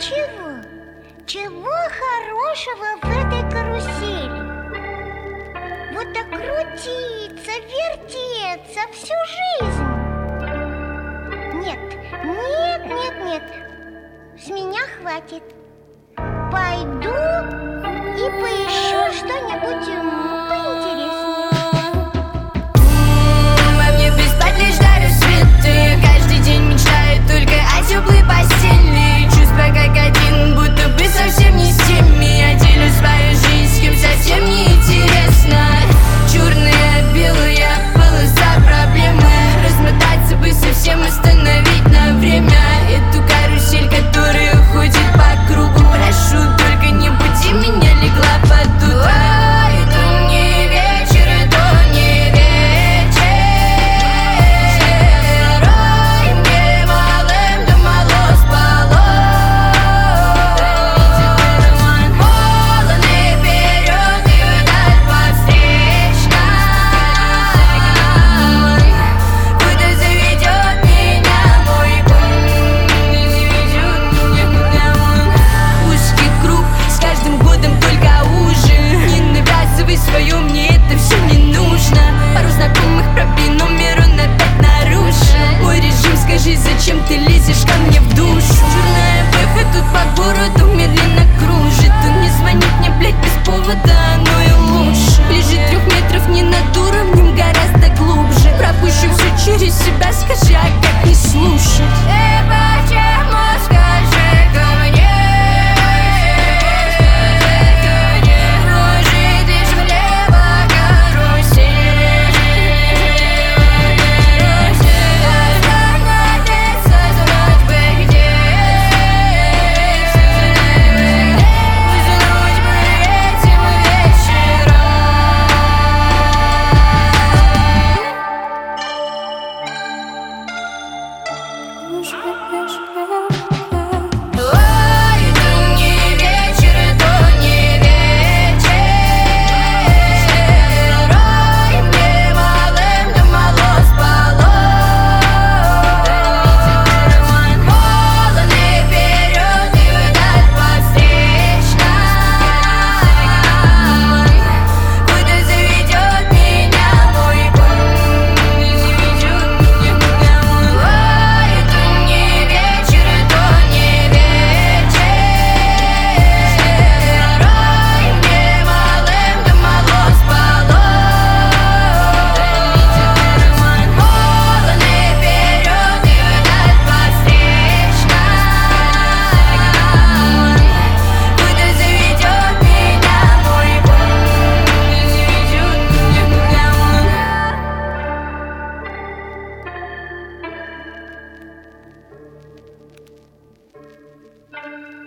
чего? Чего хорошего в этой карусели? Вот так крутиться, вертеться всю жизнь. Нет, нет, нет, нет. С меня хватит. Пойду и поищу что-нибудь поинтереснее. Во мне спать лишь до рассвета. Каждый день мечтаю только о теплой постели. Чувства как один, будто бы совсем не с теми. Я делю свою жизнь с кем совсем не интересно. Черная, белая полоса проблемы. Размотаться бы совсем, остановить на время эту карусель, которая ходит по кругу. Прошу, только не буди меня, легла под утро. Это не вечер, это не вечер. Ой, мне малым да мало спалось. Полон и вперед, и вдаль подстречной. Куда заведет меня мой путь? Узкий круг, с каждым годом только уже. Не навязывай свое, мне это все не нужно. Пару знакомых пробей, номер он опять нарушил. Мой режим, скажи, зачем ты лезешь ко мне в душу? Черная бэха тут по городу медленно кружит. Он не звонит мне, блять, без повода, оно и лучше. Ближе 3 метров не над уровнем, гораздо глубже. Пропущу все через себя, скажи, а как не слушать? Почему, скажи-ка мне? Кружит лишь влево карусель. Остановиться, знать бы где. Уснуть бы этим вечером. Ой, это не вечер, это не вечер. Ой, мне малым да мало спалось. Полон и вперед, и вдаль подстречной. Куда заведет меня мой путь? Ой, это не вечер, это не вечер. Ой, мне малым да мало спалось. Полон и вперед, и вдаль подстречной. Куда заведет меня мой путь?